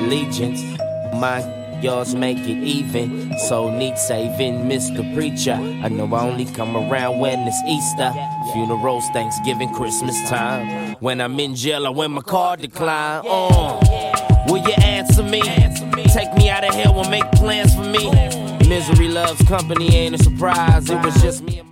allegiance. My yours make it even. So need saving, Mr. Preacher. I know I only come around when it's Easter. Funerals, Thanksgiving, Christmas time. When I'm in jail, I wear my card decline. Will you answer me? Take me out of hell and make plans for me. Misery loves company, ain't a surprise. It was just me and